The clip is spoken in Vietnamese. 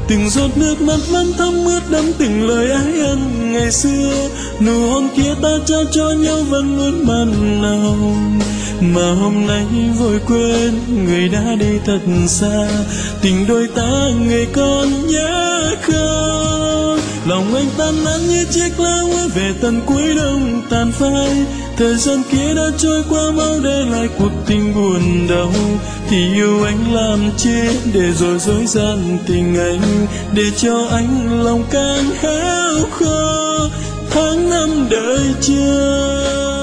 Từng giọt nước mắt vẫn thấm ướt đẫm từng lời ái ân ngày xưa. Nụ hôn kia ta trao cho nhau vẫn luôn mặn nồng, mà hôm nay vội quên người đã đi thật xa. Tình đôi ta người còn nhớ không? Lòng anh tan nát như chiếc lá úa về tận cuối đông tàn phai. Thời gian kia đã trôi qua mau để lại cuộc tình buồn đau. Thì yêu anh làm chi để rồi dối gian tình anh, để cho anh lòng càng héo khô tháng năm đợi chờ.